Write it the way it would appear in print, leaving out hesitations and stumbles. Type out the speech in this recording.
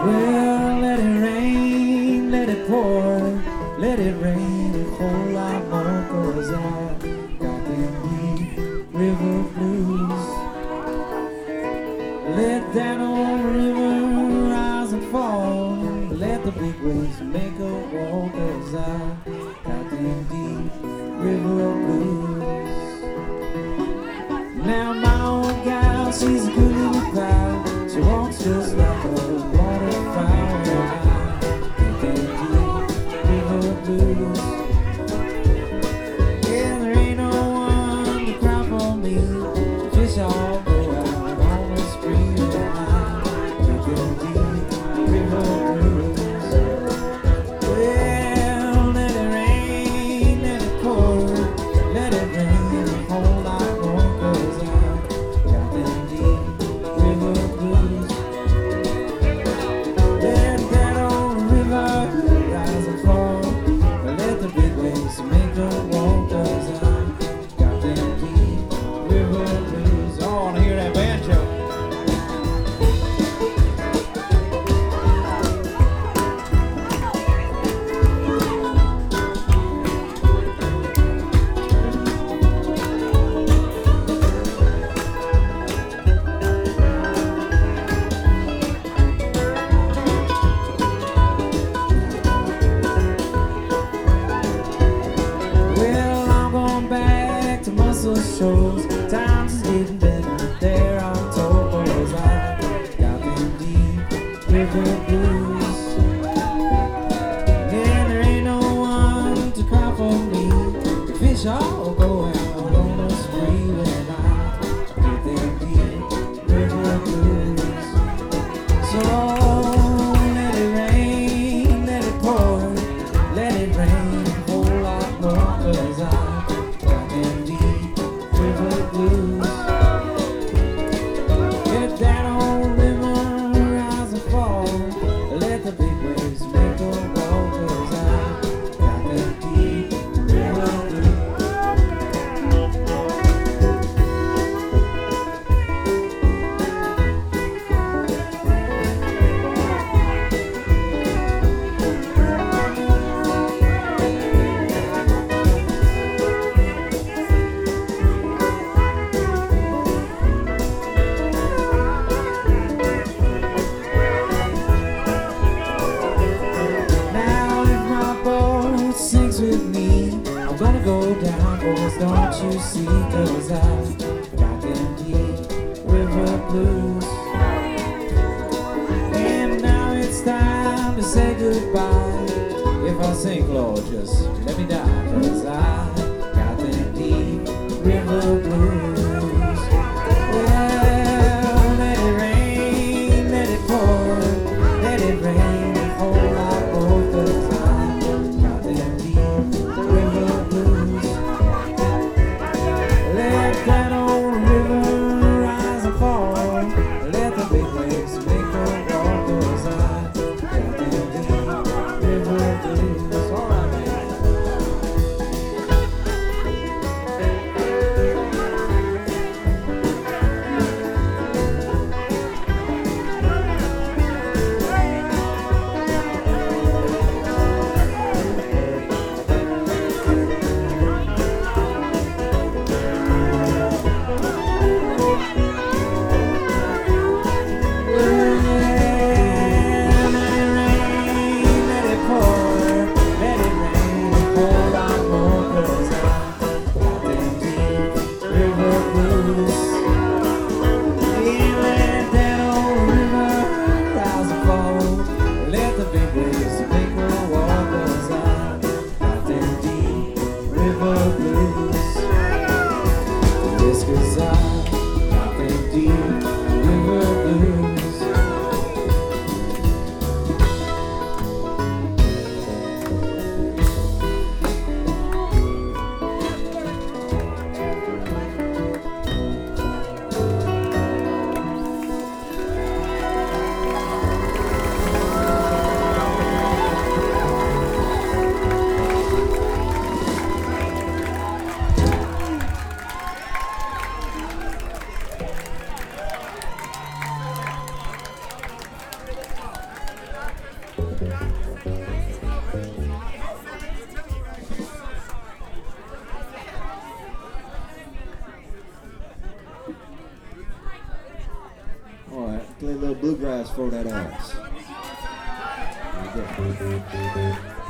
Well, let it rain, let it pour, let it rain a whole lot more, 'cause I got them deep river blues. Let that old river rise and fall, let the big waves make a wall, 'cause I got them deep river blues. Now my old gal, she's a good little pal, she walks just like a waterfowl, and I got them deep river blues. Yeah, there ain't no one to cry for me, fish all go out on the spree, and I got them deep river blues. Well, let it rain, let it pour, let it rain a whole lot more, 'cause I got them deep river blues. Let that old river rise and fall, let the big waves make a wall, 'cause I got them deep river blues. Oh, I wanna hear that banjo. Well, I'm going back to muscle shows. Times is getting better there, I'm told, 'cause I got them deep river blues. And there ain't no one to cry for me, the fish all go out on a spree, when I get them deep river blues. So let it rain, let it pour, let it rain a whole lot more, 'cause I got them deep river blues. Let that old river rise and fall, let the big waves make a wall, 'cause I got them deep river blues. Now if my boat sinks with me, I'm gonna go down, boys, don't you see, 'cause I got them deep river blues. And now it's time to say goodbye. If I sink, Lord, just let me die, 'cause I got them deep river blues. Well, let it rain, let it pour, let it rain a whole lot more, 'cause I got them deep river blues. Let that old river rise and fall, let the big waves make a wall, 'cause I got them deep river blues. All right, man. Play a little bluegrass for that ass. There you go.